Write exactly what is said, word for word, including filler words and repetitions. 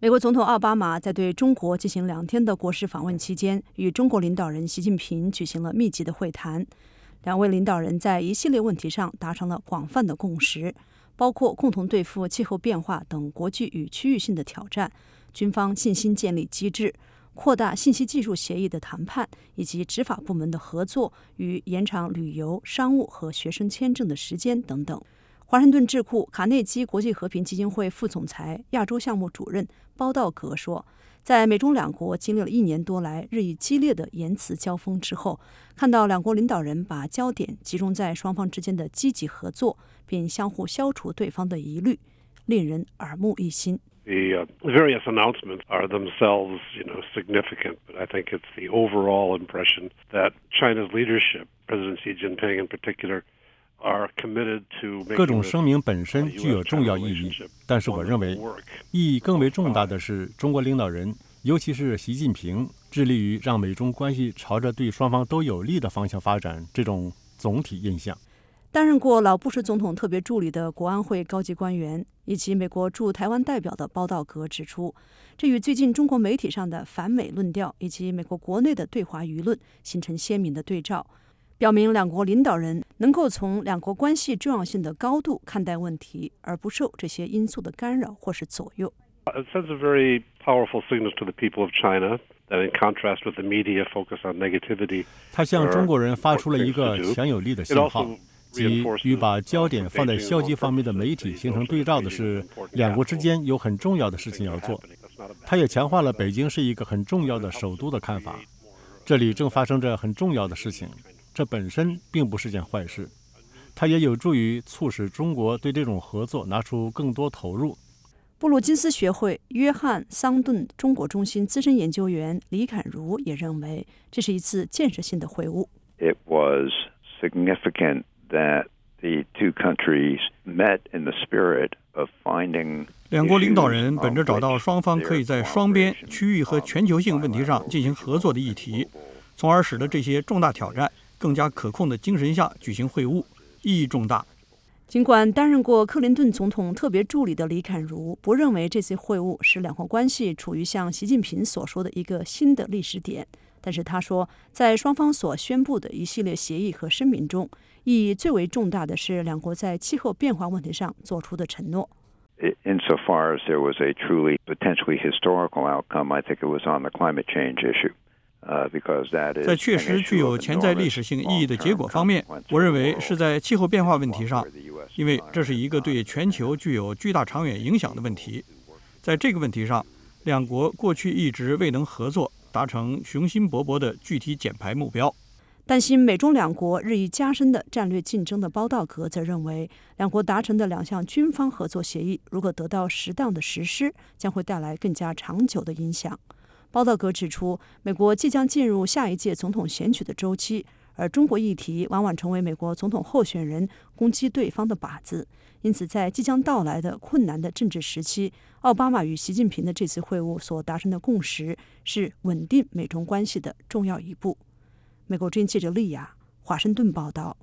美国总统奥巴马在对中国进行两天的国事访问期间，与中国领导人习近平举行了密集的会谈。两位领导人在一系列问题上达成了广泛的共识，包括共同对付气候变化等国际与区域性的挑战、军方信心建立机制、扩大信息技术协议的谈判，以及执法部门的合作与延长旅游、商务和学生签证的时间等等。华盛顿智库卡内基国际和平基金会副总裁、亚洲项目主任包道格说，在美中两国经历了一年多来日益激烈的言辞交锋之后，看到两国领导人把焦点集中在双方之间的积极合作，并相互消除对方的疑虑，令人耳目一新。 The uh, various announcements are themselves, you know, significant, but I think it's the overall impression that China's leadership, President Xi Jinping in particular, 各种声明本身具有重要意义，但是我认为意义更为重大的是中国领导人，尤其是习近平，致力于让美中关系朝着对双方都有利的方向发展，这种总体印象。 担任过老布什总统特别助理的国安会高级官员以及美国驻台湾代表的包道格指出，这与最近中国媒体上的反美论调以及美国国内的对华舆论形成鲜明的对照，表明两国领导人能够从两国关系重要性的高度看待问题，而不受这些因素的干扰或是左右。 It sends a very powerful signal to the people of China that, in contrast with the media focus on negativity, 它向中国人发出了一个强有力的信号，即与把焦点放在消极方面的媒体形成对照的是，两国之间有很重要的事情要做。它也强化了北京是一个很重要的首都的看法，这里正发生着很重要的事情。这本身并不是件坏事，它也有助于促使中国对这种合作拿出更多投入。 布鲁金斯学会约翰桑顿中国中心资深研究员李侃如也认为，这是一次建设性的会晤。 It was significant that the two countries met in the spirit of finding 两国领导人本着找到双方可以在双边、区域和全球性问题上进行合作的议题，从而使得这些重大挑战更加可控的精神下举行会晤，意义重大。 尽管担任过克林顿总统特别助理的李侃如不认为这次会晤使两国关系处于像习近平所说的一个新的历史点，但是他说，在双方所宣布的一系列协议和声明中，意义最为重大的是两国在气候变化问题上做出的承诺。 Insofar as there was a truly potentially historical outcome, I think it was on the climate change issue. 在确实具有潜在历史性意义的结果方面，我认为是在气候变化问题上，因为这是一个对全球具有巨大长远影响的问题。在这个问题上，两国过去一直未能合作达成雄心勃勃的具体减排目标。 担心美中两国日益加深的战略竞争的包道格则认为，两国达成的两项军方合作协议如果得到适当的实施，将会带来更加长久的影响。包道格指出，美国即将进入下一届总统选举的周期，而中国议题往往成为美国总统候选人攻击对方的靶子。因此，在即将到来的困难的政治时期，奥巴马与习近平的这次会晤所达成的共识是稳定美中关系的重要一步。美国之音记者丽雅，华盛顿报道。